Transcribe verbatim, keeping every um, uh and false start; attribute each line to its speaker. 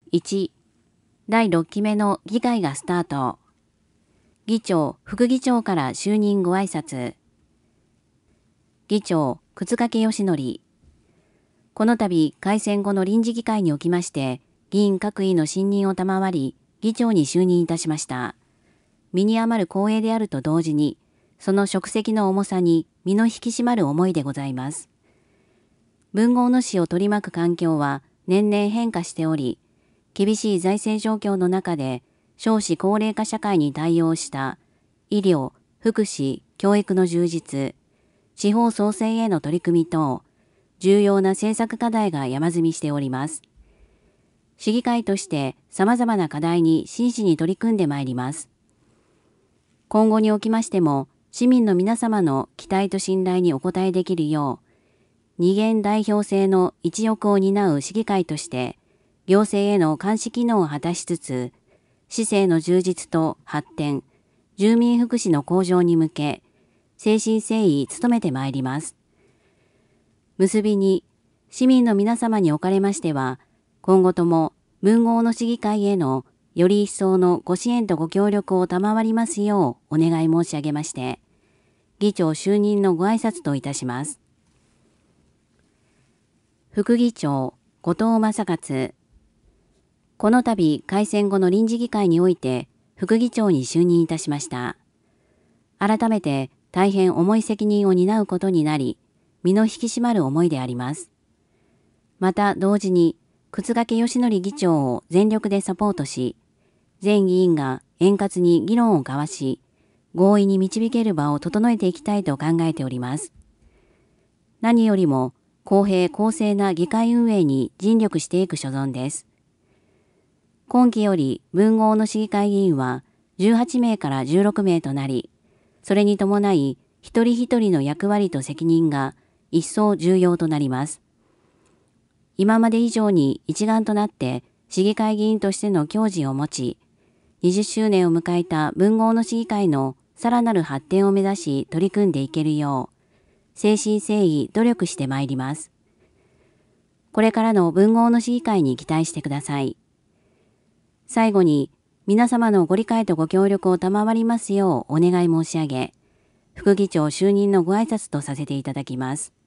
Speaker 1: いち、だいろっきめの議会がスタート。議長、副議長から就任ご挨拶。議長、沓掛義則。この度、改選後の臨時議会におきまして、議員各位の信任を賜り、議長に就任いたしました。身に余る光栄であると同時に、その職責の重さに身の引き締まる思いでございます。文豪の詩を取り巻く環境は年々変化しており、厳しい財政状況の中で少子高齢化社会に対応した医療、福祉、教育の充実、地方創生への取り組み等、重要な政策課題が山積みしております。市議会として様々な課題に真摯に取り組んでまいります。今後におきましても、市民の皆様の期待と信頼にお応えできるよう、二元代表制の一翼を担う市議会として、行政への監視機能を果たしつつ、市政の充実と発展、住民福祉の向上に向け、誠心誠意努めてまいります。結びに、市民の皆様におかれましては、今後とも文豪の市議会へのより一層のご支援とご協力を賜りますようお願い申し上げまして、議長就任のご挨拶といたします。副議長、後藤正勝。この度、改選後の臨時議会において、副議長に就任いたしました。改めて、大変重い責任を担うことになり、身の引き締まる思いであります。また、同時に、沓掛義則議長を全力でサポートし、全議員が円滑に議論を交わし、合意に導ける場を整えていきたいと考えております。何よりも、公平公正な議会運営に尽力していく所存です。今期より文豪の市議会議員はじゅうはちめいからじゅうろくめいとなり、それに伴い一人一人の役割と責任が一層重要となります。今まで以上に一丸となって市議会議員としての矜持を持ち、にじゅっしゅうねんを迎えた文豪の市議会のさらなる発展を目指し取り組んでいけるよう、誠心誠意努力してまいります。これからの文豪の市議会に期待してください。最後に、皆様のご理解とご協力を賜りますようお願い申し上げ、副議長就任のご挨拶とさせていただきます。